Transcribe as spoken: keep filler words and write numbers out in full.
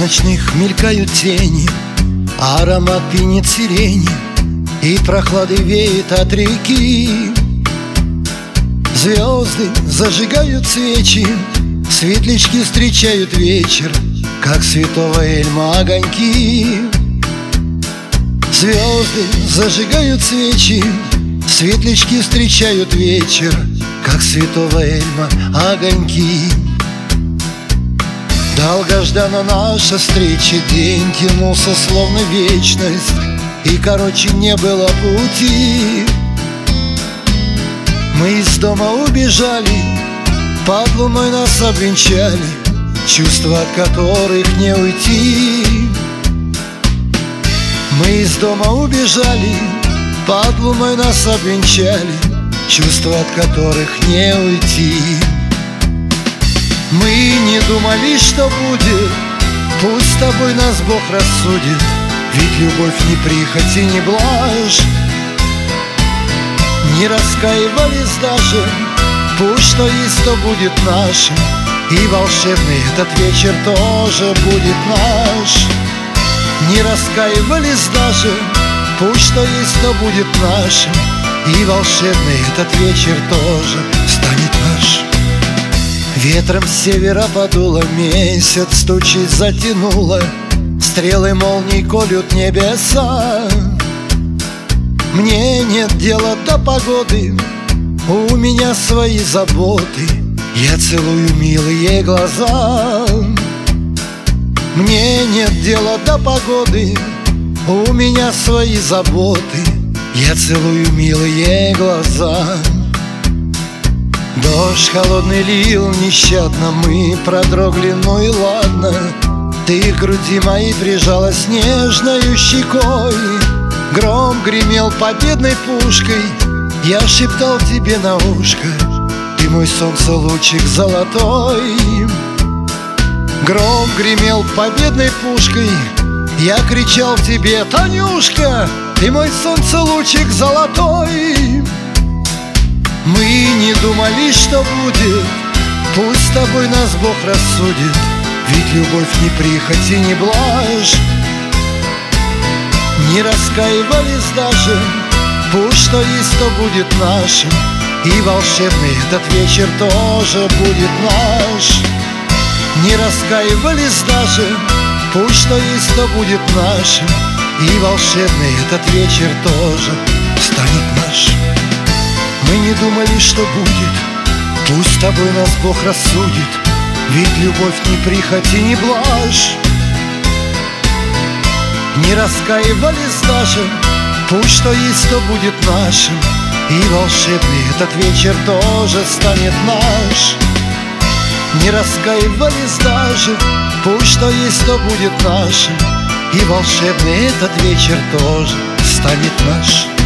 ночных мелькают тени, аромат пьянит сирени, и прохладой веет от реки. Звезды зажигают свечи, светлячки встречают вечер, как святого Эльма огоньки. Звезды зажигают свечи, светлячки встречают вечер, как святого Эльма огоньки. Долгождана наша встреча, день тянулся словно вечность, и короче не было пути. Мы из дома убежали, под луной нас обвенчали, чувства, от которых не уйти. Мы из дома убежали, под луной нас обвенчали, чувства, от которых не уйти. Мы не думали, что будет, пусть с тобой нас Бог рассудит, ведь любовь не прихоть и не блажь. Не раскаивались даже, пусть что есть, то будет нашим, и волшебный этот вечер тоже будет наш. Не раскаивались даже, пусть что есть, то будет нашим, и волшебный этот вечер тоже станет наш. Ветром с севера подуло, месяц тучи затянуло, стрелы молний колют небеса. Мне нет дела до погоды, у меня свои заботы, я целую милые глаза. Мне нет дела до погоды, у меня свои заботы, я целую милые глаза. Дождь холодный лил нещадно, мы продрогли, ну и ладно. Ты к груди моей прижалась нежною щекой, гром гремел победной пушкой, я шептал тебе на ушко: ты мой солнце, лучик золотой. Гром гремел победной пушкой, я кричал тебе: Танюшка, ты мой солнце, лучик золотой. Мы не думали, что будет, пусть с тобой нас Бог рассудит, ведь любовь не прихоть и не блажь. Не раскаивались даже, пусть что есть, то будет нашим, и волшебный этот вечер тоже будет наш. Не раскаивались даже, пусть что есть, то будет нашим, и волшебный этот вечер тоже станет наш. Мы не думали, что будет, пусть с тобой нас Бог рассудит, ведь любовь не прихоть и не блажь. Не раскаивались даже, пусть что есть, то будет нашим, и волшебный этот вечер тоже станет наш. Не раскаивались даже, пусть что есть, то будет нашим, и волшебный этот вечер тоже станет наш.